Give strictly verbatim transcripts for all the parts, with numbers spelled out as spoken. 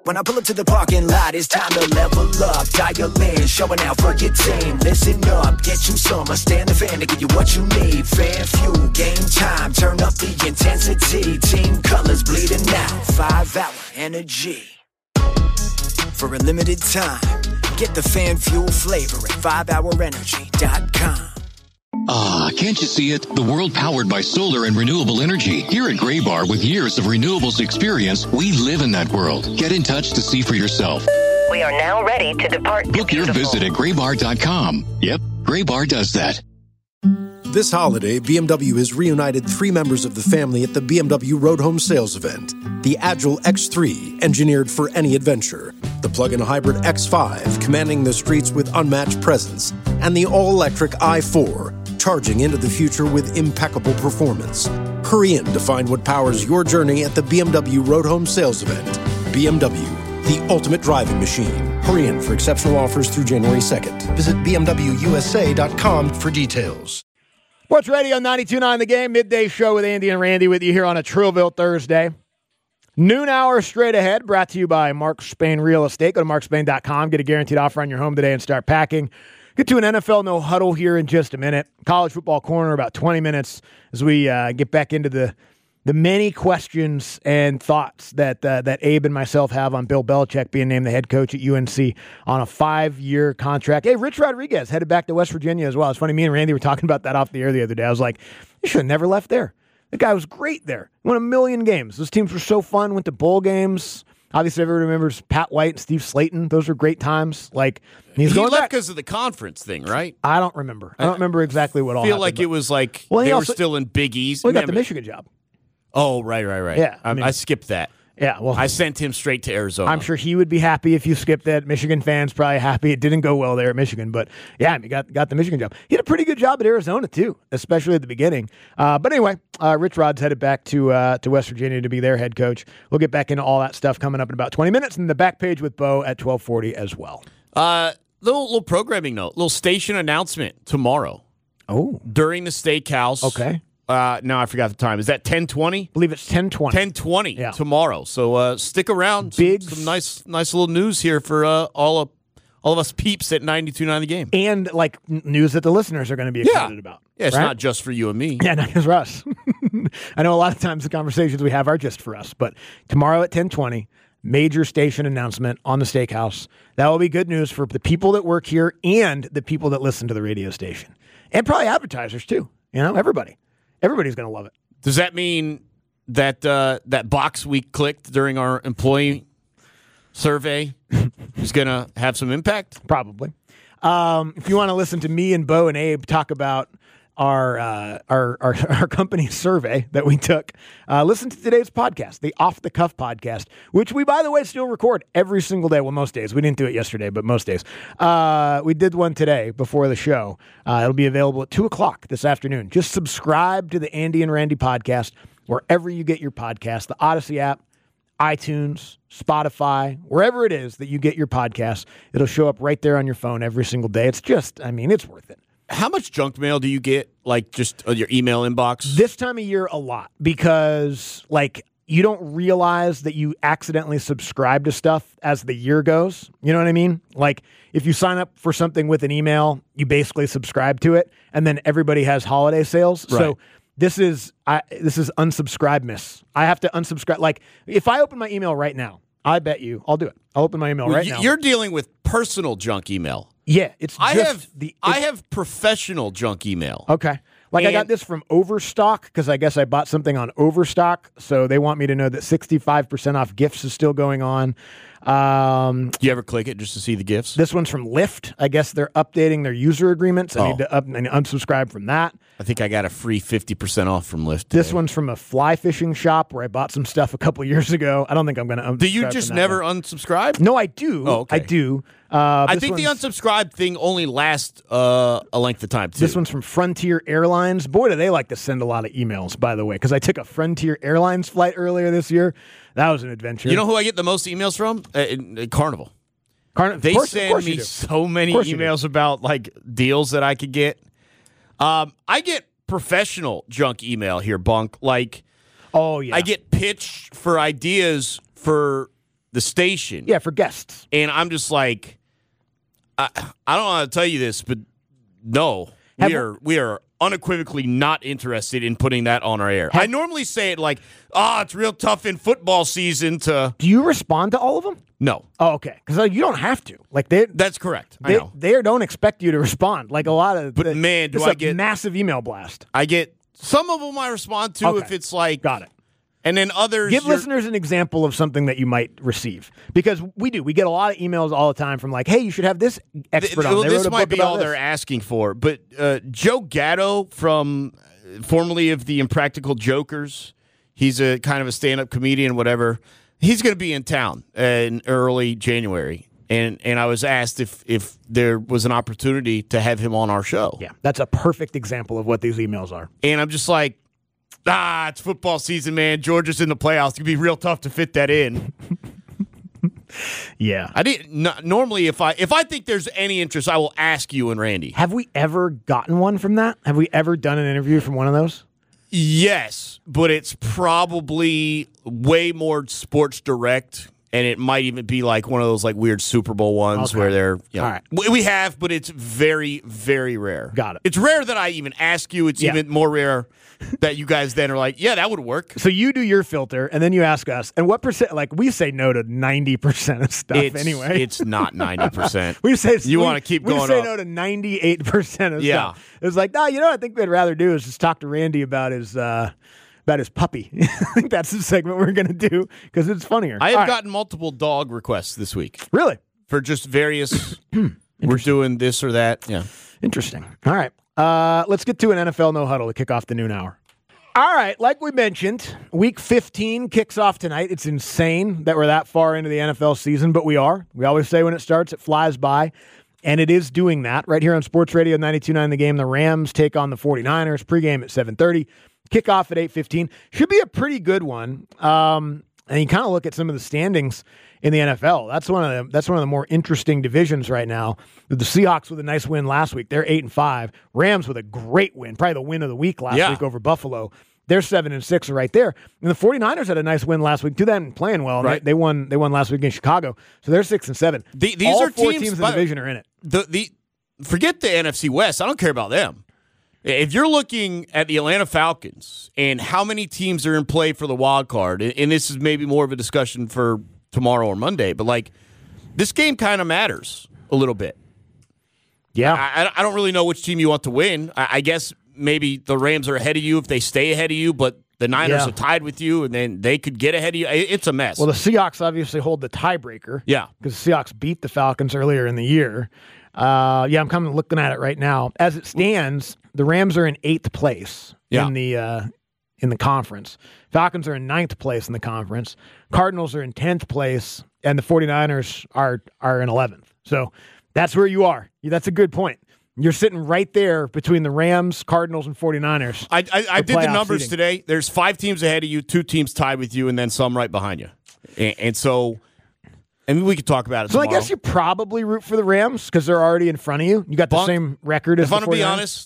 When I pull up to the parking lot, it's time to level up. Dial in, showing out for your team. Listen up, get you some. I stand the fan to give you what you need. Fan fuel, game time, turn up the intensity. Team colors bleeding out, five hour energy. For a limited time, get the fan fuel flavor at five hour energy dot com. Ah, can't you see it? The world powered by solar and renewable energy. Here at Graybar, with years of renewables experience, we live in that world. Get in touch to see for yourself. We are now ready to depart. Book your visit at graybar dot com. Yep, Graybar does that. This holiday, B M W has reunited three members of the family at the B M W Road Home Sales Event. The Agile X three, engineered for any adventure. The plug-in hybrid X five, commanding the streets with unmatched presence. And the all-electric i four, charging into the future with impeccable performance. Hurry in to find what powers your journey at the B M W Road Home Sales Event. B M W, the ultimate driving machine. Hurry in for exceptional offers through January second. Visit b m w u s a dot com for details. Sports Radio ninety-two point nine The Game, midday show with Andy and Randy with you here on a Trillville Thursday. Noon hour straight ahead, brought to you by Mark Spain Real Estate. Go to mark spain dot com, get a guaranteed offer on your home today and start packing. Get to an N F L no huddle here in just a minute. College football corner, about twenty minutes as we uh, get back into the the many questions and thoughts that uh, that Abe and myself have on Bill Belichick being named the head coach at U N C on a five-year contract. Hey, Rich Rodriguez headed back to West Virginia as well. It's funny, me and Randy were talking about that off the air the other day. I was like, you should have never left there. The guy was great there. Won a million games. Those teams were so fun, went to bowl games. Obviously, everyone remembers Pat White and Steve Slayton. Those were great times. Like he's he going left back because of the conference thing, right? I don't remember. I don't remember exactly what all I feel happened, like but- it was like Well, he they also- were still in Big East. Well, he got Man, the Michigan job. Oh, right, right, right. Yeah, I, I mean- I skipped that. Yeah, well, I sent him straight to Arizona. I'm sure he would be happy if you skipped that. Michigan fans probably happy it didn't go well there at Michigan, but yeah, he got got the Michigan job. He had a pretty good job at Arizona too, especially at the beginning. Uh, but anyway, uh, Rich Rod's headed back to uh, to West Virginia to be their head coach. We'll get back into all that stuff coming up in about twenty minutes, and the back page with Bo at twelve forty as well. Uh, little little programming note, little station announcement tomorrow Oh, during the steakhouse. okay. Uh, no, I forgot the time. Is that ten twenty? I believe it's ten twenty. ten twenty Yeah. tomorrow. So uh, stick around. Some, Big- some nice nice little news here for uh, all of all of us peeps at ninety-two point nine The Game. And like n- news that the listeners are going to be excited about. Yeah, it's right? not just for you and me. Yeah, not just for us. I know a lot of times the conversations we have are just for us, but tomorrow at ten twenty, major station announcement on the steakhouse. That will be good news for the people that work here and the people that listen to the radio station. And probably advertisers too. You know, everybody. Everybody's going to love it. Does that mean that uh, that box we clicked during our employee survey is going to have some impact? Probably. Um, if you want to listen to me and Bo and Abe talk about our uh, our, our our company survey that we took, uh, listen to today's podcast, the Off the Cuff podcast, which we, by the way, still record every single day. Well, most days. We didn't do it yesterday, but most days. Uh, we did one today before the show. Uh, it'll be available at two o'clock this afternoon. Just subscribe to the Andy and Randy podcast wherever you get your podcast, the Odyssey app, iTunes, Spotify, wherever it is that you get your podcasts. It'll show up right there on your phone every single day. It's just, I mean, it's worth it. How much junk mail do you get, like, just on your email inbox? This time of year, a lot, because, like, you don't realize that you accidentally subscribe to stuff as the year goes. You know what I mean? Like, if you sign up for something with an email, you basically subscribe to it, and then everybody has holiday sales. Right. So this is I, this is unsubscribe miss. I have to unsubscribe. Like, if I open my email right now, I bet you I'll do it. I'll open my email Well, right y- now. You're dealing with personal junk email. Yeah, it's I just have the. I it's- have professional junk email. Okay. Like, I got And- this from Overstock because I guess I bought something on Overstock. So they want me to know that sixty-five percent off gifts is still going on. Um, Do you ever click it just to see the gifts? this one's from Lyft. I guess they're updating their user agreements. I Oh. need to up and unsubscribe from that. I think I got a free fifty percent off from Lyft. This today. one's from a fly fishing shop where I bought some stuff a couple years ago. I don't think I'm going to unsubscribe Do you from just that never one. unsubscribe? No, I do. Oh, okay. I do. Uh, I this think the one's- unsubscribe thing only lasts uh, a length of time, too. This one's from Frontier Airlines. Boy, do they like to send a lot of emails, by the way, because I took a Frontier Airlines flight earlier this year. That was an adventure. You know who I get the most emails from? Uh, in- in Carnival. Carn- They of course, of send course you me do. so many Of course you do. emails about like deals that I could get. Um, I get professional junk email here, Bunk. Like Oh, yeah. I get pitched for ideas for the station. Yeah, for guests. And I'm just like, I, I don't want to tell you this, but no, Have we are we are unequivocally not interested in putting that on our air. Have, I normally say it like, oh, it's real tough in football season to. Do you respond to all of them? No. Oh, okay. Because like, you don't have to. Like they. That's correct. They, I know. They don't expect you to respond. Like a lot of. But the, man, do it's I a get massive email blast. I get some of them I respond to Okay. if it's like. Got it. And then others. Give you're- listeners an example of something that you might receive. Because we do. We get a lot of emails all the time from like, hey, you should have this expert Th- on. well, They this wrote a might book be about all this. they're asking for. But uh, Joe Gatto from uh, formerly of the Impractical Jokers, he's a kind of a stand-up comedian, whatever. He's going to be in town uh, in early January. And and I was asked if, if there was an opportunity to have him on our show. Yeah, that's a perfect example of what these emails are. And I'm just like, ah, it's football season, man. Georgia's in the playoffs. It's going to be real tough to fit that in. Yeah. I didn't n- normally if I if I think there's any interest, I will ask you and Randy. Have we ever gotten one from that? Have we ever done an interview from one of those? Yes, but it's probably way more sports direct, and it might even be like one of those like weird Super Bowl ones Okay. where they're. You know, All right. we, we have, but it's very, very rare. Got it. It's rare that I even ask you. It's Yeah. even more rare that you guys then are like, yeah, that would work. So you do your filter, and then you ask us, and what percent? Like we say no to ninety percent of stuff It's, anyway. it's not ninety percent. we say You we- wanna keep we going say up. no to ninety-eight percent of Yeah. stuff. It's like, no, you know what I think we'd rather do is just talk to Randy about his uh, about his puppy. I think that's the segment we're going to do because it's funnier. I have All right. gotten multiple dog requests this week Really for just various. We're doing this or that. Yeah. interesting. All right, uh, let's get to an N F L no huddle to kick off the noon hour. All right, like we mentioned, week fifteen kicks off tonight. It's insane that we're that far into the N F L season, but we are. We always say when it starts, it flies by, and it is doing that. Right here on Sports Radio ninety-two point nine The Game, the Rams take on the 49ers. Pregame at seven thirty, kickoff at eight fifteen. Should be a pretty good one. Um, and you kind of look at some of the standings in the N F L. That's one of the that's one of the more interesting divisions right now. The Seahawks with a nice win last week. They're eight and five. Rams with a great win, probably the win of the week last Yeah. week over Buffalo. They're seven and six right there. And the 49ers had a nice win last week too. They haven't playing well. and Right. They, they won they won last week against Chicago. So they're six and seven. The- these All are four teams, teams in by- the division are in it. The the forget the N F C West. I don't care about them. If you're looking at the Atlanta Falcons and how many teams are in play for the wild card, and and this is maybe more of a discussion for tomorrow or Monday, but like this game kind of matters a little bit. Yeah. I, I don't really know which team you want to win. I, I guess maybe the Rams are ahead of you if they stay ahead of you, but the Niners Yeah. are tied with you, and then they could get ahead of you. It- It's a mess. Well, the Seahawks obviously hold the tiebreaker. Yeah. Because the Seahawks beat the Falcons earlier in the year. Uh, yeah, I'm kind of looking at it right now. As it stands, the Rams are in eighth place Yeah. in the uh, in the conference. Falcons are in ninth place in the conference. Cardinals are in tenth place, and the 49ers are are in eleventh. So that's where you are. That's a good point. You're sitting right there between the Rams, Cardinals, and 49ers. I, I, I for did the playoff numbers seeding. today. There's five teams ahead of you, two teams tied with you, and then some right behind you. And, and so, I mean, we could talk about it So tomorrow. I guess you probably root for the Rams because they're already in front of you. You got the Bunk, same record as if the I'm going to be 49ers. honest,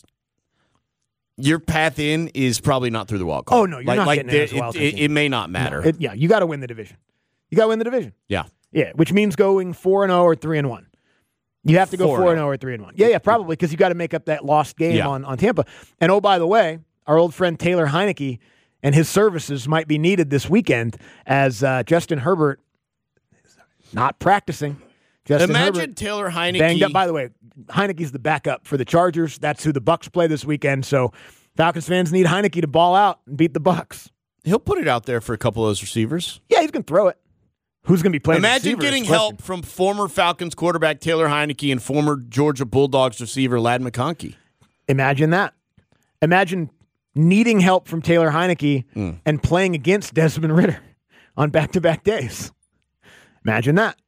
your path in is probably not through the wild card. Oh, no, you're not getting in there- as a wild it, card it, team. it may not matter. It- yeah, you got to win the division. You got to win the division. yeah. Yeah, which means going four and zero or three and one. You have to go four and four and zero or three and one. Yeah, yeah, probably because you got to make up that lost game Yeah. on, on Tampa. And oh, by the way, our old friend Taylor Heineke and his services might be needed this weekend as uh, Justin Herbert is not practicing. Justin Imagine Herbert Taylor Heineke. banged up. By the way, Heineke's the backup for the Chargers. That's who the Bucks play this weekend. So Falcons fans need Heineke to ball out and beat the Bucks. He'll put it out there for a couple of those receivers. Yeah, he's going to throw it. Who's going to be playing? Imagine receiver is getting the question. help from former Falcons quarterback Taylor Heineke and former Georgia Bulldogs receiver Ladd McConkey. Imagine that. Imagine needing help from Taylor Heineke Mm. and playing against Desmond Ridder on back-to-back days. Imagine that.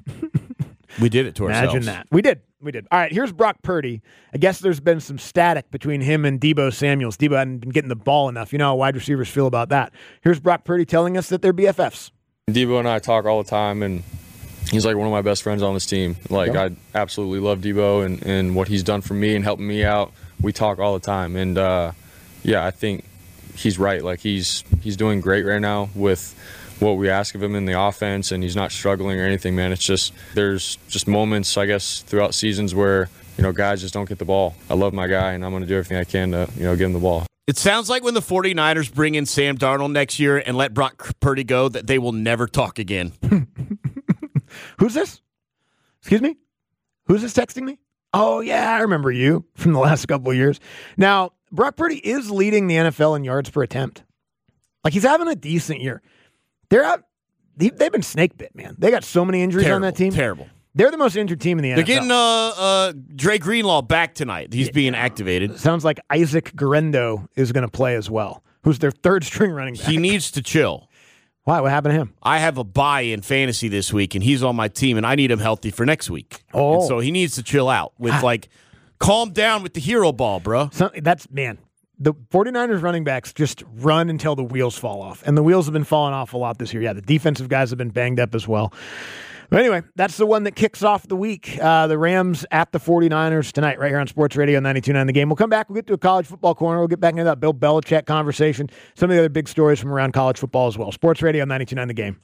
We did it to ourselves. Imagine that. We did. We did. All right, here's Brock Purdy. I guess there's been some static between him and Deebo Samuels. Deebo hadn't been getting the ball enough. You know how wide receivers feel about that. Here's Brock Purdy telling us that they're B F Fs. Debo and I talk all the time, and he's like one of my best friends on this team. Like, Yeah. I absolutely love Debo and, and what he's done for me and helping me out. We talk all the time, and uh, yeah, I think he's right. Like, he's he's doing great right now with what we ask of him in the offense, and he's not struggling or anything, man. It's just there's just moments, I guess, throughout seasons where, you know, guys just don't get the ball. I love my guy, and I'm going to do everything I can to, you know, give him the ball. It sounds like when the 49ers bring in Sam Darnold next year and let Brock Purdy go, that they will never talk again. Who's this? Excuse me? Who's this texting me? Oh, yeah, I remember you from the last couple of years. Now, Brock Purdy is leading the N F L in yards per attempt. Like, he's having a decent year. They're out. They've been snake bit, man. They got so many injuries terrible, on that team. Terrible. They're the most injured team in the N F L. They're getting uh, uh, Dre Greenlaw back tonight. He's yeah. being activated. Sounds like Isaac Guerrero is going to play as well, who's their third string running back. He needs to chill. Why? What happened to him? I have a bye in fantasy this week, and he's on my team, and I need him healthy for next week. Oh. And so he needs to chill out with, like, calm down with the hero ball, bro. So, that's, man, the 49ers running backs just run until the wheels fall off, and the wheels have been falling off a lot this year. Yeah, the defensive guys have been banged up as well. But anyway, that's the one that kicks off the week. Uh, the Rams at the 49ers tonight, right here on Sports Radio ninety-two point nine The Game. We'll come back. We'll get to a college football corner. We'll get back into that Bill Belichick conversation, some of the other big stories from around college football as well. Sports Radio ninety-two point nine The Game.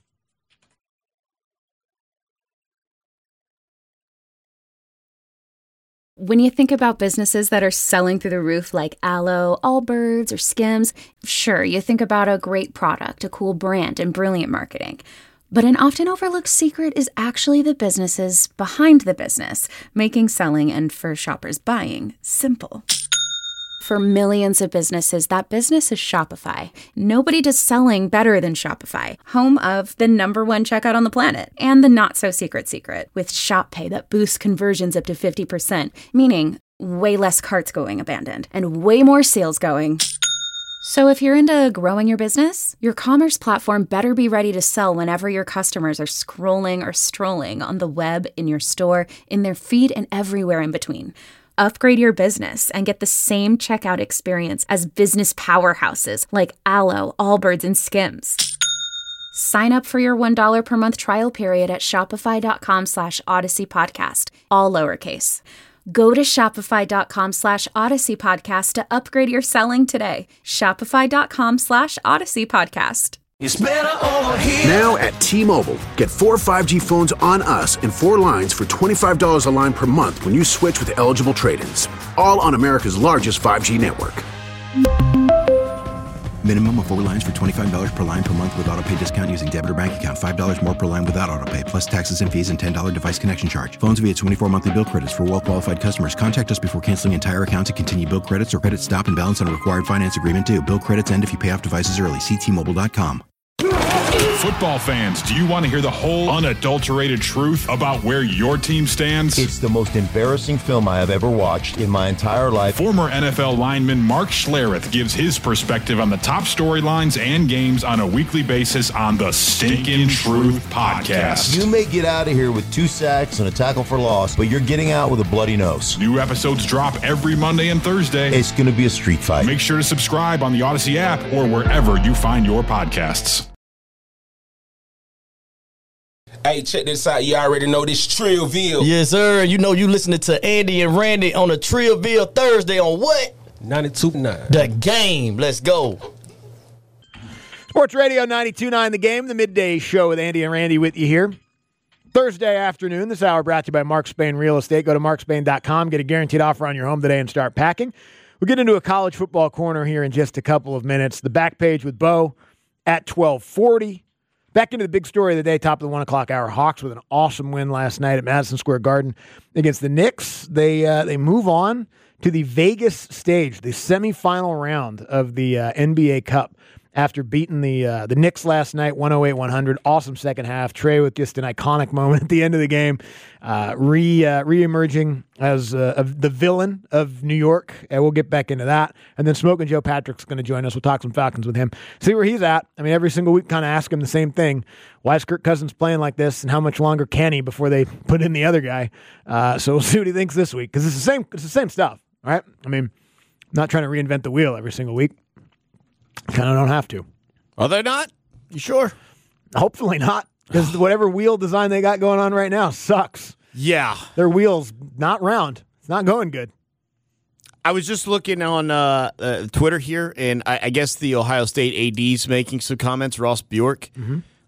When you think about businesses that are selling through the roof like Aloe, Allbirds, or Skims, sure, you think about a great product, a cool brand, and brilliant marketing. But an often overlooked secret is actually the businesses behind the business, making selling and, for shoppers, buying simple. For millions of businesses, that business is Shopify. Nobody does selling better than Shopify, home of the number one checkout on the planet, and the not-so-secret secret, with Shop Pay that boosts conversions up to fifty percent, meaning way less carts going abandoned, and way more sales going. So if you're into growing your business, your commerce platform better be ready to sell whenever your customers are scrolling or strolling on the web, in your store, in their feed, and everywhere in between. Upgrade your business and get the same checkout experience as business powerhouses like Aloe, Allbirds, and Skims. Sign up for your one dollar per month trial period at shopify.com slash Odyssey Podcast, all lowercase. Go to shopify.com slash Odyssey Podcast to upgrade your selling today. Shopify.com slash Odyssey Podcast. It's better over here. Now at T-Mobile, get four five G phones on us and four lines for twenty-five dollars a line per month when you switch with eligible trade-ins. All on America's largest five G network. Minimum of four lines for twenty-five dollars per line per month with autopay discount using debit or bank account. five dollars more per line without autopay, plus taxes and fees and ten dollars device connection charge. Phones via twenty-four monthly bill credits for well-qualified customers. Contact us before canceling entire account to continue bill credits or credit stop and balance on a required finance agreement due. Bill credits end if you pay off devices early. See T Mobile dot com. Football fans, do you want to hear the whole unadulterated truth about where your team stands? It's the most embarrassing film I have ever watched in my entire life. Former N F L lineman Mark Schlereth gives his perspective on the top storylines and games on a weekly basis on the Stinkin' Truth Podcast. You may get out of here with two sacks and a tackle for loss, but you're getting out with a bloody nose. New episodes drop every Monday and Thursday. It's going to be a street fight. Make sure to subscribe on the Odyssey app or wherever you find your podcasts. Hey, check this out. You already know this Trillville. Yes, sir. You know you listening to Andy and Randy on a Trillville Thursday on what? ninety-two point nine. The Game. Let's go. Sports Radio ninety-two point nine The Game, the midday show with Andy and Randy with you here. Thursday afternoon, this hour brought to you by Mark Spain Real Estate. Go to mark spain dot com, get a guaranteed offer on your home today and start packing. We'll get into a college football corner here in just a couple of minutes. The back page with Bo at twelve forty. Back into the big story of the day, top of the one o'clock hour. Hawks with an awesome win last night at Madison Square Garden against the Knicks. They uh, they move on to the Vegas stage, the semifinal round of the uh, N B A Cup after beating the uh, the Knicks last night, one oh eight one hundred. Awesome second half. Trey with just an iconic moment at the end of the game, uh, re uh, re-emerging as uh, of the villain of New York. And we'll get back into that. And then Smoking Joe Patrick's going to join us. We'll talk some Falcons with him. See where he's at. I mean, every single week kind of ask him the same thing. Why is Kirk Cousins playing like this, and how much longer can he before they put in the other guy? Uh, so we'll see what he thinks this week, because it's the same it's the same stuff, all right? I mean, I'm not trying to reinvent the wheel every single week. Kind of don't have to. Are they not? You sure? Hopefully not, because whatever wheel design they got going on right now sucks. Yeah. Their wheel's not round. It's not going good. I was just looking on uh, uh, Twitter here, and I, I guess the Ohio State A D's making some comments, Ross Bjork. Mm-hmm.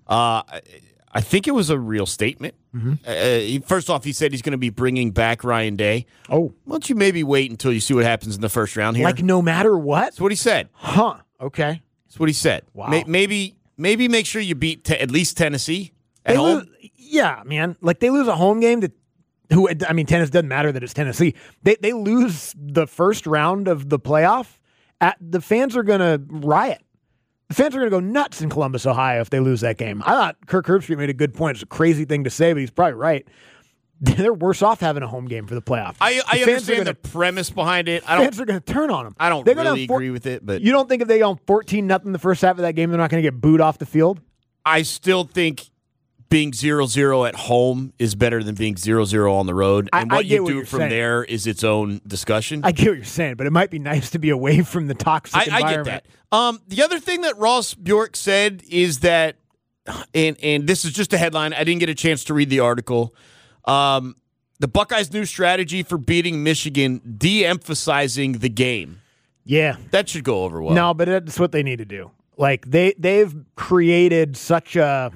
Uh, I, I think it was a real statement. Mm-hmm. Uh, he, first off, he said he's going to be bringing back Ryan Day. Oh. Why don't you maybe wait until you see what happens in the first round here? Like no matter what? That's what he said. Huh. Okay. That's what he said. Wow. May, maybe maybe make sure you beat te- at least Tennessee at They home. lose, yeah, man. Like they lose a home game to who I mean, tennis doesn't matter that it's Tennessee. They they lose the first round of the playoff. At the fans are going to riot. The fans are going to go nuts in Columbus, Ohio if they lose that game. I thought Kirk Herbstreit made a good point. It's a crazy thing to say, but he's probably right. They're worse off having a home game for the playoff. I, I the understand gonna, the premise behind it. I don't. Fans are going to turn on them. I don't They're gonna really four, agree with it, but you don't think if they go fourteen nothing the first half of that game, they're not going to get booed off the field? I still think being zero zero at home is better than being zero zero on the road. And I, what I you what do from saying. there is its own discussion. I get what you're saying, but it might be nice to be away from the toxic I, environment. I get that. Um, the other thing that Ross Bjork said is that, and and this is just a headline. I didn't get a chance to read the article. Um, the Buckeyes' new strategy for beating Michigan, de-emphasizing the game. Yeah. That should go over well. No, but that's what they need to do. Like they they've created such a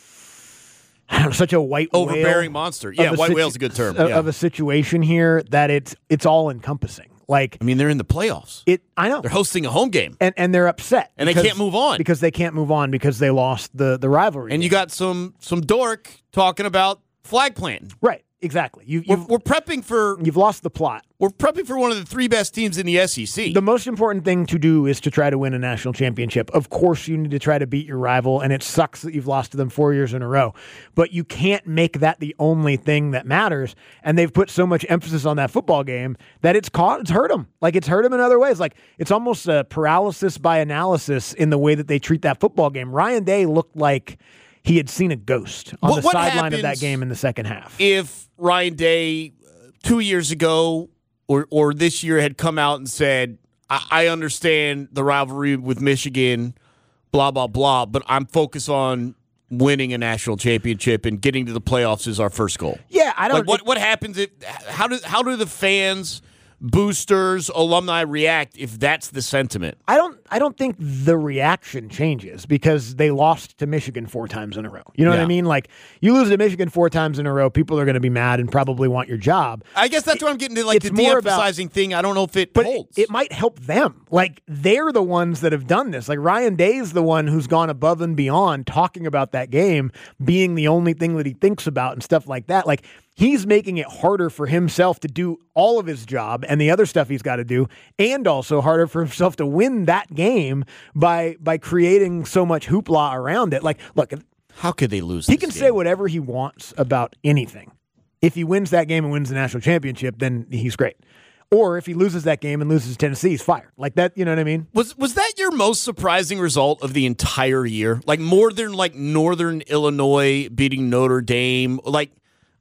I don't know, such a white overbearing whale monster. Yeah, of a white situ- whale's a good term. Of, Yeah. of a situation here that it's it's all encompassing. Like I mean, they're in the playoffs. It I know they're hosting a home game, and and they're upset, and because, they can't move on because they can't move on because they lost the the rivalry. And game. you got some some dork talking about flag planting. Right. Exactly. You, we're, we're prepping for. You've lost the plot. We're prepping for one of the three best teams in the S E C. The most important thing to do is to try to win a national championship. Of course, you need to try to beat your rival, and it sucks that you've lost to them four years in a row. But you can't make that the only thing that matters. And they've put so much emphasis on that football game that it's caught, it's hurt them. Like it's hurt them in other ways. Like it's almost a paralysis by analysis in the way that they treat that football game. Ryan Day looked like he had seen a ghost on What- the what sideline of that happens game in the second half. If Ryan Day uh, two years ago or or this year had come out and said, I, I understand the rivalry with Michigan, blah, blah, blah, but I'm focused on winning a national championship and getting to the playoffs is our first goal. Yeah, I don't. Like what, what happens if how do how do the fans, boosters, alumni react if that's the sentiment? I don't I don't think the reaction changes because they lost to Michigan four times in a row. You know what Yeah. I mean? Like you lose to Michigan four times in a row, people are going to be mad and probably want your job. I guess that's what I'm getting to, like it's the more about- de-emphasizing thing. I don't know if it But holds. it, it might help them. Like they're the ones that have done this. Like Ryan Day's the one who's gone above and beyond talking about that game being the only thing that he thinks about and stuff like that. Like he's making it harder for himself to do all of his job and the other stuff he's got to do, and also harder for himself to win that game by by creating so much hoopla around it. Like, look, how could they lose? He this can game? say whatever he wants about anything. If he wins that game and wins the national championship, then he's great. Or if he loses that game and loses Tennessee, he's fired. Like that, you know what I mean? Was was that your most surprising result of the entire year? Like more than like Northern Illinois beating Notre Dame? Like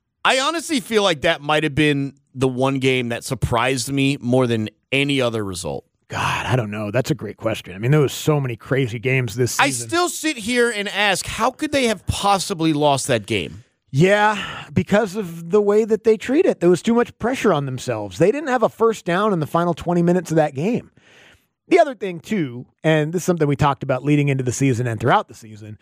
I honestly feel like that might have been the one game that surprised me more than any other result. God, I don't know. That's a great question. I mean, there was so many crazy games this season. I still sit here and ask, how could they have possibly lost that game? Yeah, because of the way that they treat it. There was too much pressure on themselves. They didn't have a first down in the final twenty minutes of that game. The other thing, too, and this is something we talked about leading into the season and throughout the season,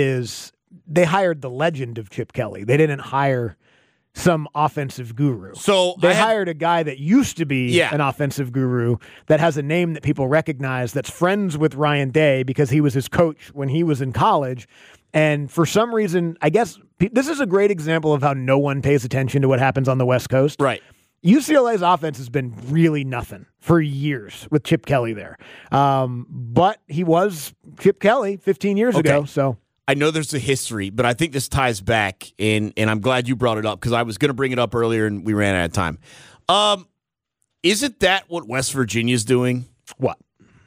is they hired the legend of Chip Kelly. They didn't hire some offensive guru. So they I have- hired a guy that used to be Yeah. an offensive guru that has a name that people recognize, that's friends with Ryan Day because he was his coach when he was in college. And for some reason, I guess pe- this is a great example of how no one pays attention to what happens on the West Coast. Right. U C L A's offense has been really nothing for years with Chip Kelly there. Um, but he was Chip Kelly fifteen years Okay. ago. So I know there's a history, but I think this ties back, and and I'm glad you brought it up because I was going to bring it up earlier and we ran out of time. Um, isn't that what West Virginia's doing? What?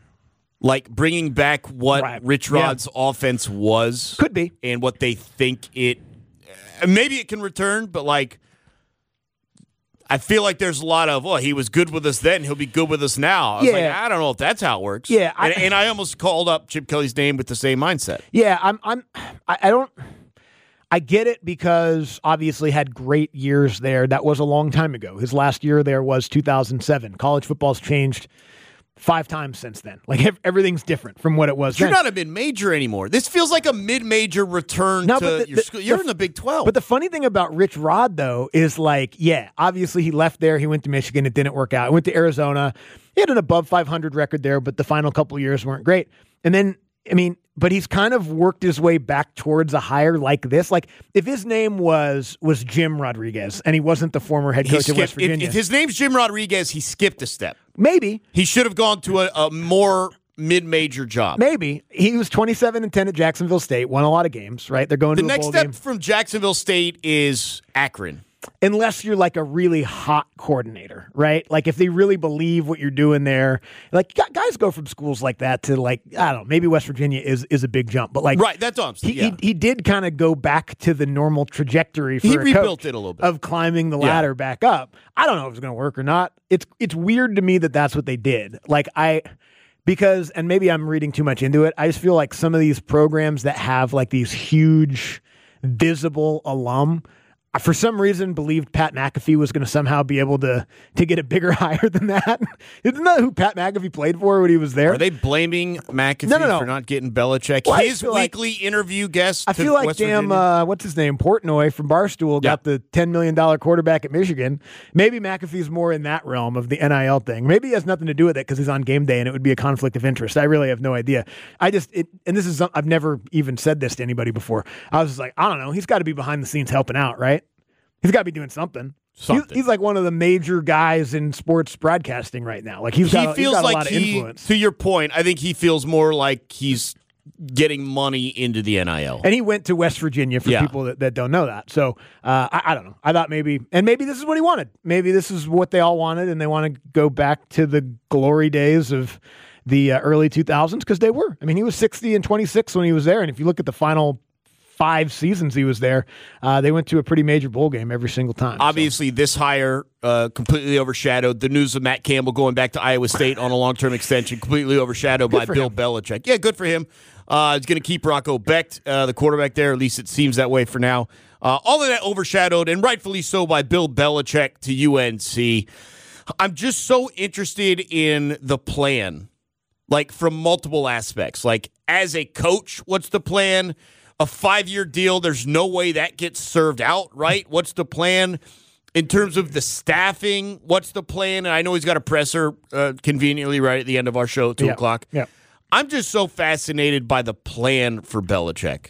Like bringing back what Right. Rich Yeah. Rod's offense was? Could be. And what they think it, uh, maybe it can return, but like, I feel like there's a lot of, oh, he was good with us then, he'll be good with us now. I was like, Yeah. I don't know if that's how it works. Yeah, I- and, and I almost called up Chip Kelly's name with the same mindset. Yeah, I'm. I'm. I, I don't. I get it because obviously had great years there. That was a long time ago. His last year there was two thousand seven. College football's changed five times since then. Like ev- everything's different from what it was You're then. not a mid-major anymore. This feels like a mid-major return No, to but the- your the- school. You're the- in the Big twelve. But the funny thing about Rich Rod, though, is like, yeah, obviously he left there. He went to Michigan. It didn't work out. He went to Arizona. He had an above five hundred record there, but the final couple of years weren't great. And then, I mean, but he's kind of worked his way back towards a hire like this. Like if his name was was Jim Rodriguez and he wasn't the former head He coach of West skipped- if, Virginia, if his name's Jim Rodriguez, he skipped a step. maybe. He should have gone to a, a more mid-major job. Maybe. He was twenty-seven and ten at Jacksonville State, won a lot of games, right? They're going The to a next bowl step game. from Jacksonville State is Akron. Unless you're like a really hot coordinator, right? Like if they really believe what you're doing there, like gu- guys go from schools like that to like, I don't know, maybe West Virginia is is a big jump, but like, Right, that's what I'm saying, he, yeah. he, he did kind of go back to the normal trajectory for He a rebuilt coach it a little bit. of climbing the Yeah. ladder back up. I don't know if it's going to work or not. It's it's weird to me that that's what they did. Like I, because, and maybe I'm reading too much into it. I just feel like some of these programs that have like these huge, visible alum, I, for some reason, believed Pat McAfee was going to somehow be able to to get a bigger hire than that. Isn't that who Pat McAfee played for when he was there? Are they blaming McAfee No, no, no. for not getting Belichick? Well, I His feel like- weekly interview guest I to feel like West damn, Virginia? uh, what's his name? Portnoy from Barstool got the ten million dollars quarterback at Michigan. Maybe McAfee's more in that realm of the N I L thing. Maybe he has nothing to do with it because he's on game day and it would be a conflict of interest. I really have no idea. I just, it, and this is, I've never even said this to anybody before. I was just like, I don't know. He's got to be behind the scenes helping out, right? He's got to be doing something. Something. He's, he's like one of the major guys in sports broadcasting right now. Like he's he got, feels he's got like a lot of he, influence. to your point, I think he feels more like he's getting money into the N I L. And he went to West Virginia for Yeah. people that, that don't know that. So uh, I, I don't know. I thought maybe, and maybe this is what he wanted. Maybe this is what they all wanted, and they want to go back to the glory days of the uh, early two thousands because they were. I mean, he was sixty and twenty-six when he was there, and if you look at the final five seasons he was there, uh, they went to a pretty major bowl game every single time. Obviously, this hire uh, completely overshadowed the news of Matt Campbell going back to Iowa State on a long-term extension, completely overshadowed by for Bill him. Belichick. Yeah, good for him. Uh, he's going to keep Rocco Becht, uh, the quarterback there. At least it seems that way for now. Uh, all of that overshadowed, and rightfully so, by Bill Belichick to U N C. I'm just so interested in the plan, like from multiple aspects. Like as a coach, what's the plan? A five-year deal, there's no way that gets served out, right? What's the plan? In terms of the staffing, what's the plan? And I know he's got a presser uh, conveniently right at the end of our show at two Yeah. o'clock. Yeah. I'm just so fascinated by the plan for Belichick.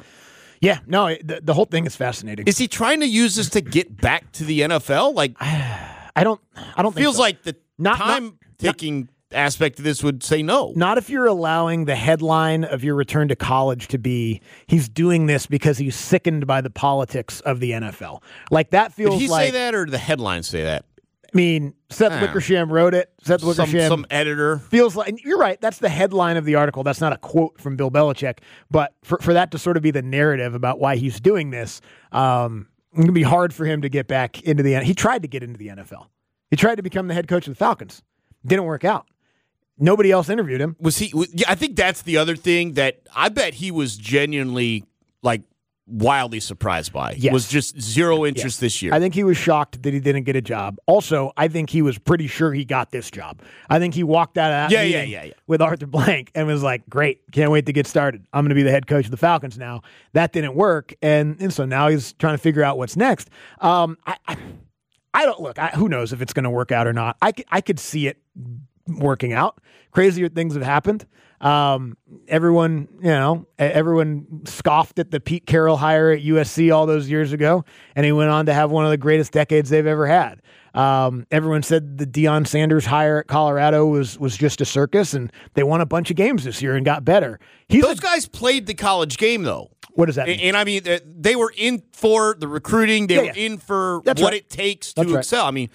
Yeah, no, it- the, the whole thing is fascinating. Is he trying to use this to get back to the N F L? Like, I don't, I don't think feels so. like the Not- not- time-taking aspect of this would say no. Not if you're allowing the headline of your return to college to be he's doing this because he's sickened by the politics of the N F L. Like that feels Did he like say that, or did the headlines say that? I mean, Seth Ah. Wickersham wrote it. Seth Some, Wickersham some editor. feels like, and you're right, that's the headline of the article. That's not a quote from Bill Belichick. But for, for that to sort of be the narrative about why he's doing this, um, it's going to be hard for him to get back into the N F L. He tried to get into the N F L. He tried to become the head coach of the Falcons. Didn't work out. Nobody else interviewed him. Was he? was- Yeah, I think that's the other thing that I bet he was genuinely like wildly surprised by. Yes. Was just zero interest Yes. this year. I think he was shocked that he didn't get a job. Also, I think he was pretty sure he got this job. I think he walked out of that Yeah, yeah, meeting yeah, yeah. with Arthur Blank and was like, great, can't wait to get started. I'm going to be the head coach of the Falcons now. That didn't work. And, and so now he's trying to figure out what's next. Um, I, I, I don't look, I, who knows if it's going to work out or not. I, c- I could see it working out. Crazier things have happened. Um, everyone, you know, e- everyone scoffed at the Pete Carroll hire at U S C all those years ago, and he went on to have one of the greatest decades they've ever had. Um, everyone said the Deion Sanders hire at Colorado was was just a circus, and they won a bunch of games this year and got better. He's Those a, guys played the college game, though. what does that And, mean? and I mean, uh, they were in for the recruiting. They Yeah, were yeah. in for That's what right. it takes That's to right. excel. I mean,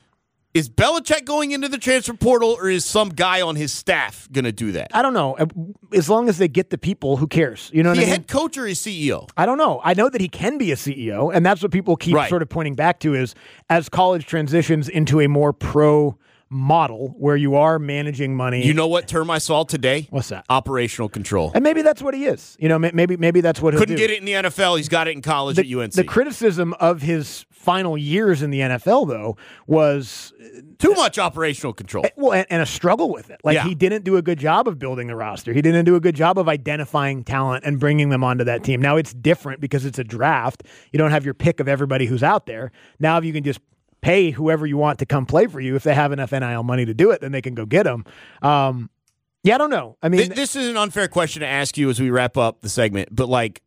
is Belichick going into the transfer portal, or is some guy on his staff going to do that? I don't know. As long as they get the people, who cares? You know what Is I he a mean? head coach or is C E O? I don't know. I know that he can be a C E O, and that's what people keep Right. sort of pointing back to is as college transitions into a more pro model where you are managing money. You know what term I saw today? What's that? Operational control. And maybe that's what he is. You know, maybe maybe that's what he'll Couldn't do. get it in the N F L. He's got it in college the, at U N C. The criticism of his final years in the N F L, though, was too much operational control. Well, and, and a struggle with it. Like Yeah. he didn't do a good job of building the roster. He didn't do a good job of identifying talent and bringing them onto that team. Now it's different because it's a draft. You don't have your pick of everybody who's out there. Now if you can just pay whoever you want to come play for you, if they have enough N I L money to do it, then they can go get them. Um, yeah, I don't know. I mean, Th- this is an unfair question to ask you as we wrap up the segment, but like,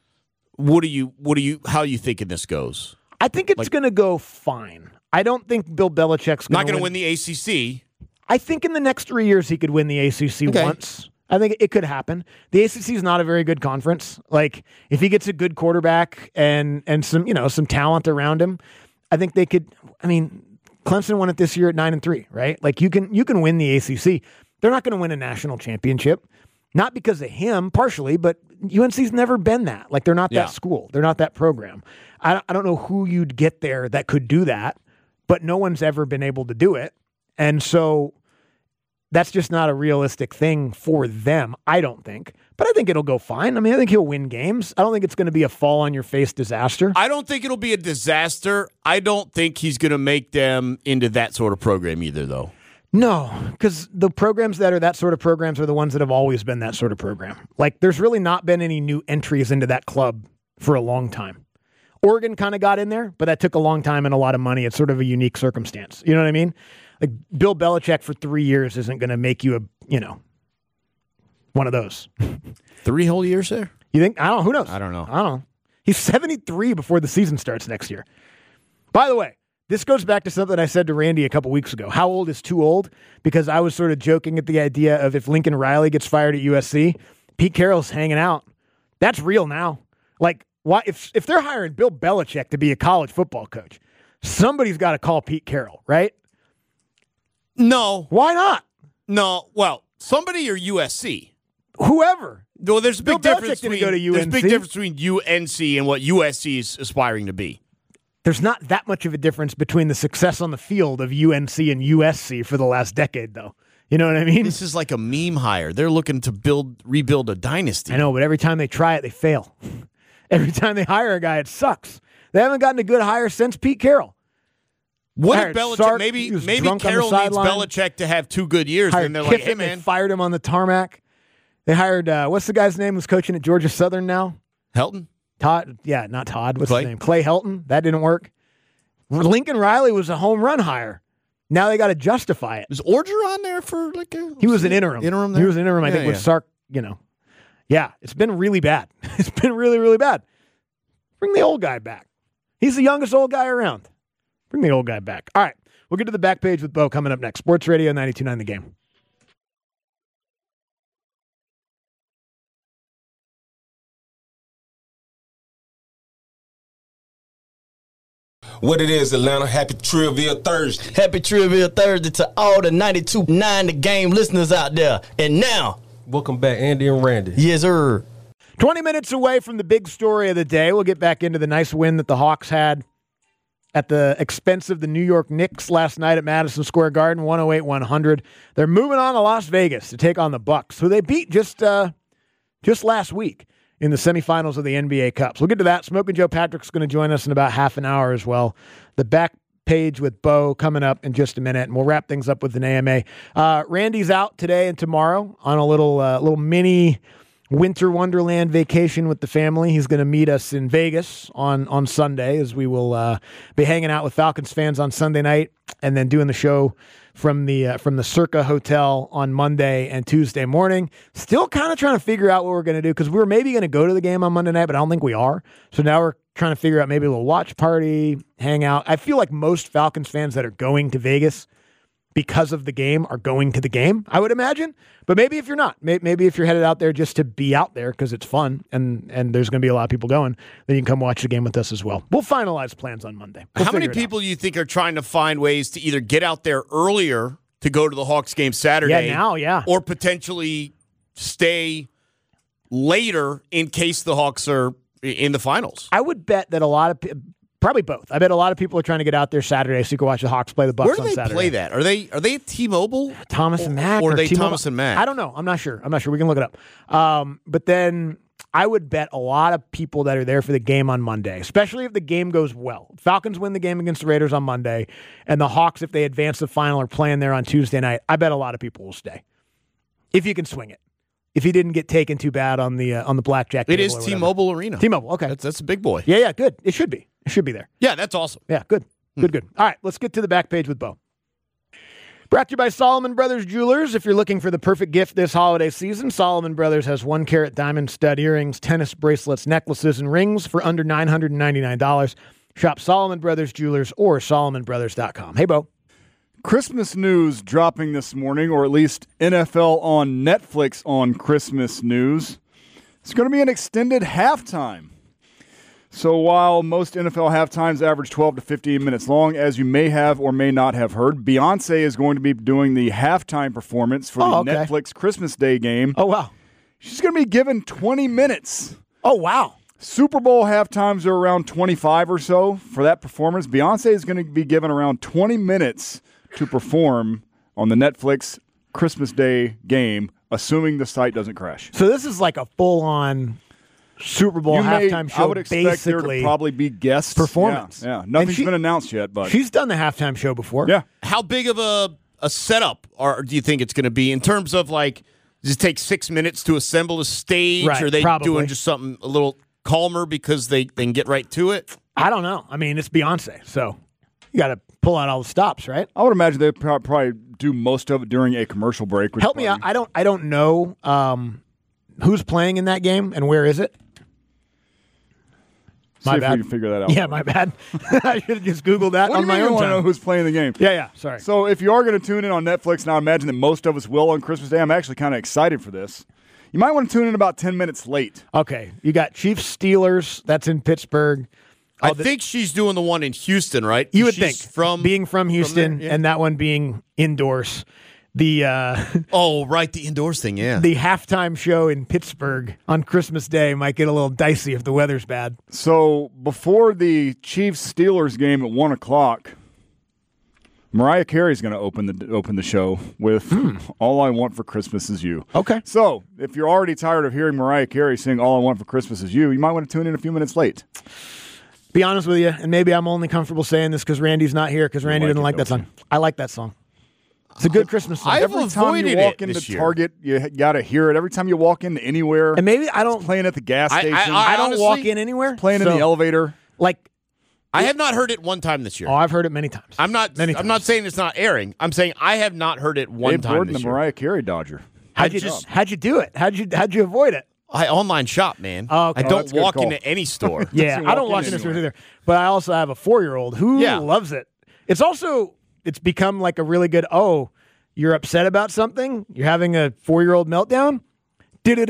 what do you, what do you, how are you thinking this goes? I think it's Like- going to go fine. I don't think Bill Belichick's gonna Not going to win. win the A C C. I think in the next three years he could win the A C C Okay. once. I think it could happen. The A C C is not a very good conference. Like if he gets a good quarterback and and some you know some talent around him, I think they could. I mean, Clemson won it this year at nine and three, right? Like you can you can win the A C C. They're not going to win a national championship, not because of him partially, but U N C's never been that. Like they're not Yeah. that school. They're not that program. I I don't know who you'd get there that could do that, but no one's ever been able to do it, and so. That's just not a realistic thing for them, I don't think. But I think it'll go fine. I mean, I think he'll win games. I don't think it's going to be a fall-on-your-face disaster. I don't think it'll be a disaster. I don't think he's going to make them into that sort of program either, though. No, because the programs that are that sort of programs are the ones that have always been that sort of program. Like, there's really not been any new entries into that club for a long time. Oregon kind of got in there, but that took a long time and a lot of money. It's sort of a unique circumstance. You know what I mean? Like Bill Belichick for three years isn't going to make you a, you know, one of those. Three whole years there? You think? I don't know. Who knows? I don't know. I don't know. He's seventy-three before the season starts next year. By the way, this goes back to something I said to Randy a couple weeks ago. How old is too old? Because I was sort of joking at the idea of if Lincoln Riley gets fired at U S C, Pete Carroll's hanging out. That's real now. Like, why if if they're hiring Bill Belichick to be a college football coach, somebody's got to call Pete Carroll, right? No. Why not? No. Well, somebody or U S C. Whoever. Well, there's a big Bill Belichick difference didn't between go to U N C. there's a big difference between U N C and what U S C is aspiring to be. There's not that much of a difference between the success on the field of U N C and U S C for the last decade, though. You know what I mean? This is like a meme hire. They're looking to build, rebuild a dynasty. I know, but every time they try it, they fail. Every time they hire a guy, it sucks. They haven't gotten a good hire since Pete Carroll. What Hired if Belichick? Sark, maybe he was maybe drunk on the Carroll needs sideline. Belichick to have two good years, Hired and they're Kiffin, like, "Hey, they man, fired him on the tarmac. They hired uh, what's the guy's name who's coaching at Georgia Southern now? Helton, Todd. Yeah, not Todd. What's Clay? his name? Clay Helton. That didn't work. Lincoln Riley was a home run hire. Now they got to justify it. Is Orgeron there for like a? He was an interim. Interim. He There? was an interim. I Yeah, think with yeah. Sark. You know. Yeah, it's been really bad. It's been really, really bad. Bring the old guy back. He's the youngest old guy around. Bring the old guy back. All right. We'll get to the back page with Bo coming up next. Sports Radio ninety-two point nine The Game. What it is, Atlanta. Happy Trivia Thursday. Happy Trivia Thursday to all the ninety-two point nine The Game listeners out there. And now, welcome back, Andy and Randy. Yes, sir. twenty minutes away from the big story of the day. We'll get back into the nice win that the Hawks had at the expense of the New York Knicks last night at Madison Square Garden, one oh eight one hundred. They're moving on to Las Vegas to take on the Bucks, who they beat just uh, just last week in the semifinals of the N B A Cups. We'll get to that. Smoking Joe Patrick's going to join us in about half an hour as well. The back page with Bo coming up in just a minute, and we'll wrap things up with an A M A. Uh, Randy's out today and tomorrow on a little uh, little mini winter wonderland vacation with the family. He's going to meet us in Vegas on, on Sunday, as we will uh, be hanging out with Falcons fans on Sunday night and then doing the show from the uh, from the Circa Hotel on Monday and Tuesday morning. Still kind of trying to figure out what we're going to do, because we were maybe going to go to the game on Monday night, but I don't think we are. So now we're trying to figure out maybe a little watch party, hang out. I feel like most Falcons fans that are going to Vegas because of the game are going to the game, I would imagine. But maybe if you're not, may- maybe if you're headed out there just to be out there because it's fun and, and there's going to be a lot of people going, then you can come watch the game with us as well. We'll finalize plans on Monday. We'll How many figure it out. people do you think are trying to find ways to either get out there earlier to go to the Hawks game Saturday? Yeah, now, yeah. Or potentially stay later in case the Hawks are in the finals? I would bet that a lot of pe- Probably both. I bet a lot of people are trying to get out there Saturday so you can watch the Hawks play the Bucks Where do on they Saturday. play that? Are they are they at T-Mobile? Thomas and Mack, or, or are they T-Mobile? Thomas and Mack? I don't know. I'm not sure. I'm not sure. We can look it up. Um, but then I would bet a lot of people that are there for the game on Monday, especially if the game goes well. Falcons win the game against the Raiders on Monday, and the Hawks, if they advance the final, are playing there on Tuesday night. I bet a lot of people will stay if you can swing it. If he didn't get taken too bad on the uh, on the blackjack. It is T-Mobile Arena. T-Mobile. Okay, that's that's a big boy. Yeah, yeah, good. It should be. It should be there. Yeah, that's awesome. Yeah, good, good, good. All right, let's get to the back page with Bo. Brought to you by Solomon Brothers Jewelers. If you're looking for the perfect gift this holiday season, Solomon Brothers has one carat diamond stud earrings, tennis bracelets, necklaces, and rings for under nine hundred ninety-nine dollars. Shop Solomon Brothers Jewelers or solomon brothers dot com. Hey, Bo. Christmas news dropping this morning, or at least N F L on Netflix on Christmas news. It's going to be an extended halftime. So while most N F L halftimes average twelve to fifteen minutes long, as you may have or may not have heard, Beyonce is going to be doing the halftime performance for Oh, the okay. Netflix Christmas Day game. Oh, wow. She's going to be given twenty minutes. Oh, wow. Super Bowl halftimes are around twenty-five or so for that performance. Beyonce is going to be given around twenty minutes to perform on the Netflix Christmas Day game, assuming the site doesn't crash. So this is like a full-on Super Bowl You may- halftime show. I would expect basically there to probably be guest performance. Yeah, yeah. And nothing's she- been announced yet, but She's done the halftime show before. Yeah. How big of a, a setup are, do you think it's going to be in terms of like, does it take six minutes to assemble a stage? Right, or are they probably. doing just something a little calmer because they, they can get right to it? I don't know. I mean, it's Beyonce, so you got to pull out all the stops, right? I would imagine they'd prob- probably do most of it during a commercial break. which Help me out. I don't. I don't know um, who's playing in that game and where is it. See My if bad. we can figure that out. Yeah, my bad. I should have just Googled that What on do you my mean you own want to time. know who's playing the game? Yeah, yeah. Sorry. So if you are going to tune in on Netflix, and I imagine that most of us will on Christmas Day, I'm actually kind of excited for this. You might want to tune in about ten minutes late. Okay, you got Chiefs Steelers. That's in Pittsburgh. I think she's doing the one in Houston, right? You would She's think from being from Houston there, yeah. and that one being indoors. The uh, oh right, the indoors thing, yeah. the halftime show in Pittsburgh on Christmas Day might get a little dicey if the weather's bad. So before the Chiefs-Steelers game at one o'clock, Mariah Carey's going to open the open the show with All I Want for Christmas Is You. Okay. So if you're already tired of hearing Mariah Carey sing All I Want for Christmas Is You, you might want to tune in a few minutes late. Be honest with you, and maybe I'm only comfortable saying this because Randy's not here because Randy like didn't it, like that don't song. I like that song. It's a good Christmas song. I've Every time you avoided walk it into this year. Target, you got to hear it. Every time you walk into anywhere, And maybe I don't it's playing at the gas I- I- station, I I don't honestly- walk in anywhere. playing in so, the elevator. Like, I have not heard it one time this year. oh, I've heard it many times. I'm not. Many I'm times. not saying it's not airing. I'm saying I have not heard it one Dave time Gordon, this the year. Mariah Carey Dodger. How'd I you just- how'd you do it? How'd you how'd you avoid it? I online shop, man. Oh, okay. I Oh, don't that's a good walk call. into any store. Yeah, you I don't walk walk in in the stores anywhere. either. But I also have a four year old who Yeah. loves it. It's also it's become like a really good. Oh, you're upset about something. You're having a four year old meltdown. Put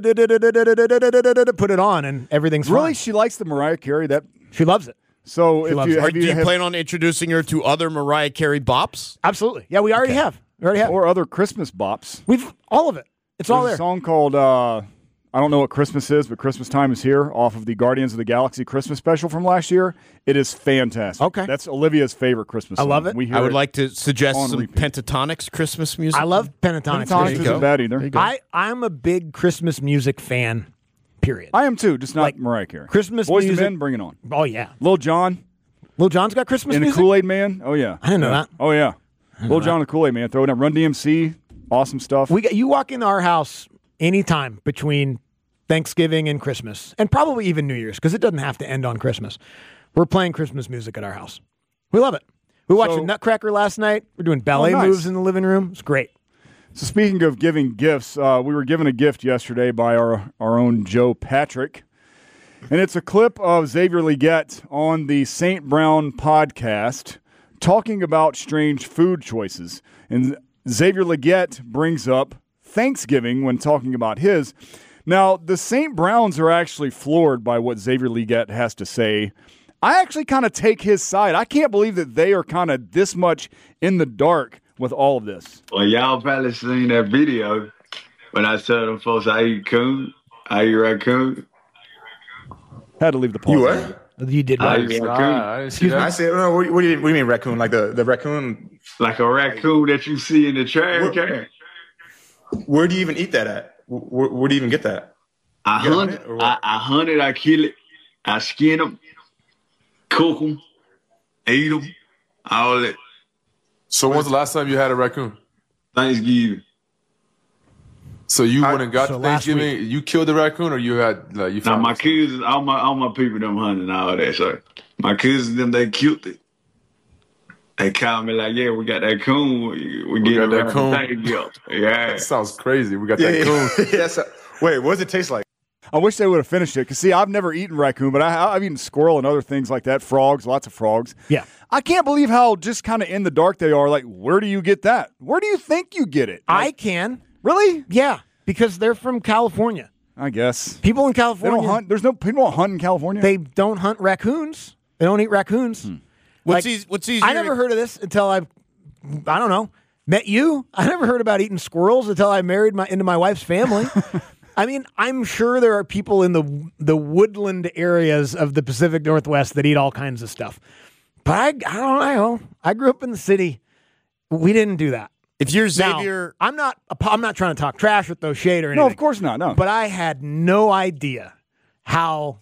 it on and everything's Really, fine. she likes the Mariah Carey. That She loves it. so. She If loves you, it. Are, have do you, you have- plan on introducing her to other Mariah Carey bops? Absolutely. Yeah, we already have. We already have. or other Christmas bops, We've all of it. It's all there's there. a song called uh, I don't know what Christmas is, but Christmas Time Is Here, off of the Guardians of the Galaxy Christmas special from last year. It is fantastic. Okay. That's Olivia's favorite Christmas I song. love it. We hear I would it like to suggest on some repeat. Pentatonics Christmas music. I love Pentatonics. Pentatonics There you isn't go. bad either. There you go. I I'm a big Christmas music fan. Period. I am too, just not Like, Mariah Carey. Christmas Boys music- to Men, bring it on. Oh yeah. Lil Jon Lil Jon's got Christmas and the music. Kool Aid Man. Oh yeah, I didn't know Yeah. that. Oh yeah, Lil Jon and the Kool Aid Man. Throw it up. Run D M C. Awesome stuff. We got you walk into our house anytime between Thanksgiving and Christmas, and probably even New Year's, because it doesn't have to end on Christmas. We're playing Christmas music at our house. We love it. We watched So- a Nutcracker last night. We're doing ballet Oh, nice. moves in the living room. It's great. So speaking of giving gifts, uh, we were given a gift yesterday by our, our own Joe Patrick. And it's a clip of Xavier Leggett on the Saint Brown podcast talking about strange food choices. And Xavier Leggett brings up Thanksgiving when talking about his. Now, the Saint Browns are actually floored by what Xavier Leggett has to say. I actually kind of take his side. I can't believe that they are kind of this much in the dark with all of this. Well, y'all probably seen that video when I tell them folks I eat coon, I eat raccoon. Had to leave the pause. You what? You did I right. did Nah, raccoon. I didn't see that. I said, no, what, what, do you, what do you mean raccoon? Like the, the raccoon? Like a raccoon that you see in the trash can. Where do you even eat that at? Where, where do you even get that? I You get hunt it it. or what? I, I hunt it. I kill it. I skin them, cook them, eat them, all that. So when's the last time you had a raccoon? Thanksgiving. So you went and got so to last Thanksgiving. You killed the raccoon, or you had like you Now found my it? cousins, all my all my people them hunting and all that. So my cousins them they killed it. They called me like, yeah, we got that coon. We, we, We get got that around coon. the Thanksgiving. Yeah. That sounds crazy. We got Yeah, that yeah. coon. yeah, so, wait, what does it taste like? I wish they would have finished it. Because, see, I've never eaten raccoon, but I, I've eaten squirrel and other things like that. Frogs, lots of frogs. Yeah. I can't believe how just kind of in the dark they are. Like, where do you get that? Where do you think you get it? I Like, can. really? Yeah, because they're from California. I guess. People in They California, don't hunt. There's no people don't hunt in California. they don't hunt raccoons. They don't eat raccoons. Hmm. What's, Like, eas- what's easier? I never heard of this until I, I don't know, met you. I never heard about eating squirrels until I married my into my wife's family. I mean, I'm sure there are people in the the woodland areas of the Pacific Northwest that eat all kinds of stuff. But I, I don't know. I grew up in the city. We didn't do that. If you're Now, Xavier, I'm not. I'm not trying to talk trash with those shade or anything. No, of course not. No. But I had no idea how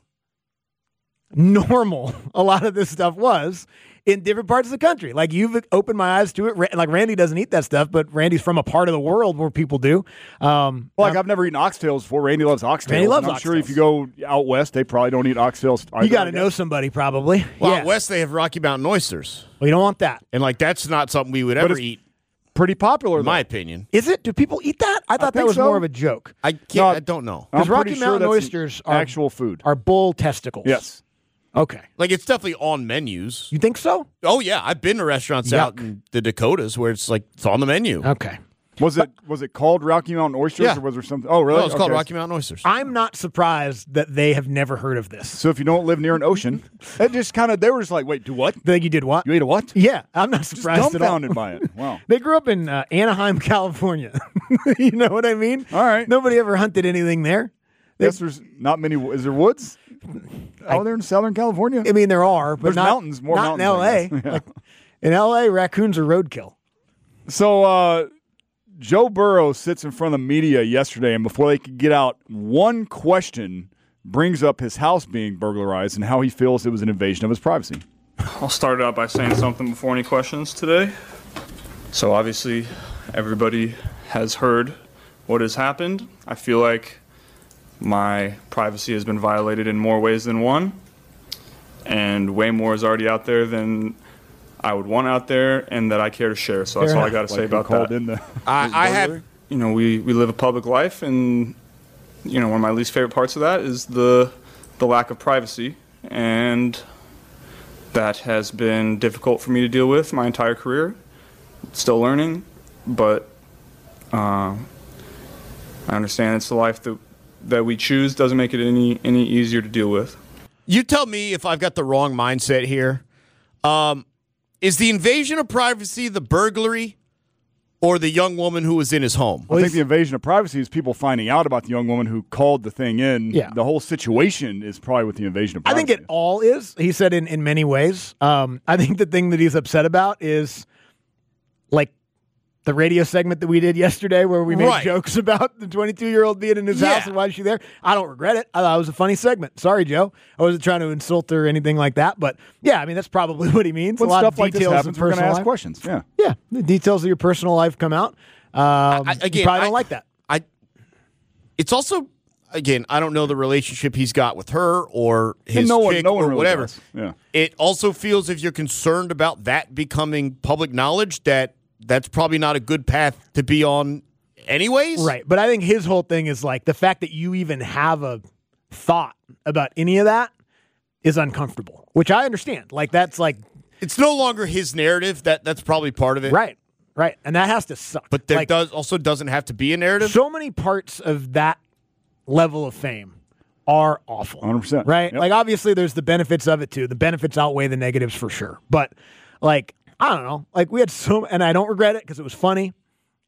normal a lot of this stuff was in different parts of the country. Like, you've opened my eyes to it. Ra- Like, Randy doesn't eat that stuff, but Randy's from a part of the world where people do. Um, Well, like, I've never eaten oxtails before. Randy loves oxtails. Randy loves and I'm sure if you go out west, they probably don't eat oxtails. you got to know somebody, probably. well, yeah. out west they have Rocky Mountain oysters, Well, you don't want that. and like that's not something we would But ever it's eat. Pretty popular, In my though. opinion, Is it? Do people eat that? I thought that think was so. more of a joke. I can't. No, I don't know. I'm Because Rocky pretty sure Mountain that's oysters are actual food. Are bull testicles. Yes. Okay. Like, it's definitely on menus. You think so? Oh yeah, I've been to restaurants out Yuck. in the Dakotas where it's like it's on the menu. Okay. Was it was it called Rocky Mountain Oysters, Yeah. or was there something? Oh, really? No, it's called Okay. Rocky Mountain oysters. I'm not surprised that they have never heard of this. So if you don't live near an ocean, it just kind of they were just like, wait, do what? Think you did what? You ate a what? Yeah, I'm not Just surprised at all. dumbfounded by it. Wow. They grew up in uh, Anaheim, California. You know what I mean? All right. Nobody ever hunted anything there. They- Guess there's not many. Is there woods? Oh, they're in Southern California. I mean, there are, but There's not, mountains, more not mountains, I in L A. guess. Yeah. Like, in L A, raccoons are roadkill. So uh, Joe Burrow sits in front of the media yesterday, and before they could get out, one question brings up his house being burglarized and how he feels it was an invasion of his privacy. I'll start out by saying something before any questions today. So obviously, everybody has heard what has happened. I feel like my privacy has been violated in more ways than one, and way more is already out there than I would want out there and that I care to share. So that's Fair all I enough. got to Like say who about called that. in the- I, I have. You know, we, we live a public life, and you know, one of my least favorite parts of that is the the lack of privacy, and that has been difficult for me to deal with my entire career. Still learning, but uh, I understand it's the life that that we choose. Doesn't make it any any easier to deal with. You tell me if I've got the wrong mindset here. Um, is the invasion of privacy the burglary or the young woman who was in his home? I think the invasion of privacy is people finding out about the young woman who called the thing in. Yeah. The whole situation is probably with the invasion of I privacy. think it all is. He said in, in many ways. Um, I think the thing that he's upset about is like the radio segment that we did yesterday where we made Right. jokes about the twenty-two-year-old being in his Yeah. house and why is she there. I don't regret it. I thought it was a funny segment. Sorry, Joe. I wasn't trying to insult her or anything like that. But yeah, I mean, that's probably what he means. When a lot stuff of like this details happens, of we're going to personal ask life. questions. Yeah. Yeah, the details of your personal life come out. Um, I- you again, probably don't I- like that. I. It's also, again, I don't know the relationship he's got with her or his no one- chick no one or really whatever. does. Yeah. It also feels if you're concerned about that becoming public knowledge, that that's probably not a good path to be on anyways. Right. But I think his whole thing is like the fact that you even have a thought about any of that is uncomfortable, which I understand. Like, that's like, It's no longer his narrative. That That's probably part of it. right, right. And that has to suck. But there Like, does also doesn't have to be a narrative. so many parts of that level of fame are awful. one hundred percent. Right? Yep. Like, obviously, there's the benefits of it, too. The benefits outweigh the negatives for sure. But, like, I don't know. Like, we had so, and I don't regret it because it was funny.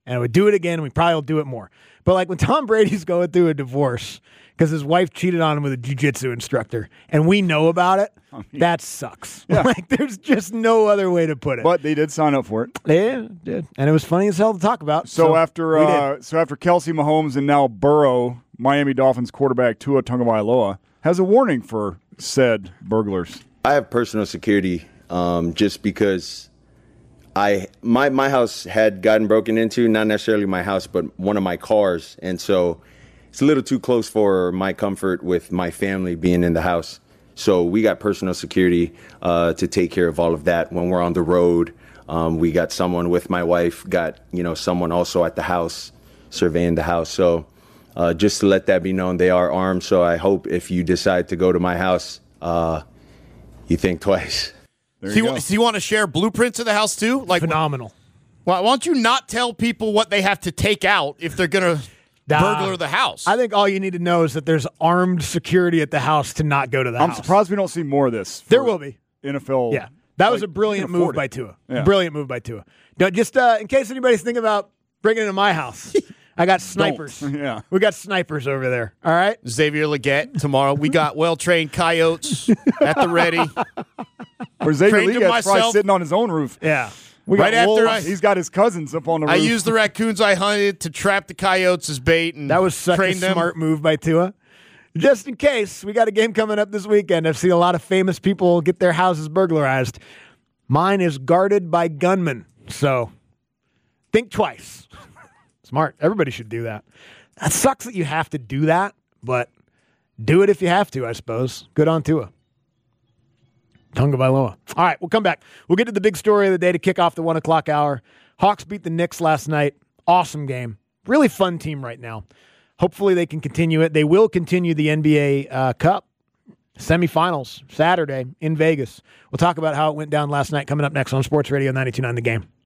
and I would do it again, and we probably will do it more. But like when Tom Brady's going through a divorce because his wife cheated on him with a jiu-jitsu instructor, and we know about it, I mean, that sucks. Yeah. Like there's just no other way to put it. But they did sign up for it. They did, and it was funny as hell to talk about. So, So, after we uh, did. so after Kelsey Mahomes and now Burrow, Miami Dolphins quarterback Tua Tagovailoa has a warning for said burglars. I have personal security um, just because I my my house had gotten broken into, not necessarily my house, but one of my cars, and so it's a little too close for my comfort with my family being in the house. So we got personal security uh, to take care of all of that when we're on the road. Um, we got someone with my wife, got you know someone also at the house surveying the house. So uh, just to let that be known, they are armed. So I hope if you decide to go to my house, uh, you think twice. So you, so you want to share blueprints of the house too? Like phenomenal. Why, why don't you not tell people what they have to take out if they're going to burglar the house? I think all you need to know is that there's armed security at the house to not go to the I'm house. surprised we don't see more of this. There will be. N F L. Yeah. That was like, a brilliant you can move afford by it. Tua. Yeah. Brilliant move by Tua. Now, just uh, in case anybody's thinking about bringing it to my house, I got snipers. Yeah. We got snipers over there. All right? Xavier Leggett tomorrow. We got well-trained coyotes at the ready. Or Xavier Trained to Leggett probably myself. sitting on his own roof. Yeah. We Right got after wolves. I- He's got his cousins up on the roof. I used the raccoons I hunted to trap the coyotes as bait and That was such a train them. smart move by Tua. Just in case, we got a game coming up this weekend. I've seen a lot of famous people get their houses burglarized. Mine is guarded by gunmen. So think twice. Smart. Everybody should do that. That sucks that you have to do that, but do it if you have to, I suppose. Good on Tua. Tagovailoa. All right, we'll come back. We'll get to the big story of the day to kick off the one o'clock hour. Hawks beat the Knicks last night. Awesome game. Really fun team right now. Hopefully they can continue it. They will continue the N B A uh, Cup semifinals Saturday in Vegas. We'll talk about how it went down last night coming up next on Sports Radio ninety-two point nine The Game.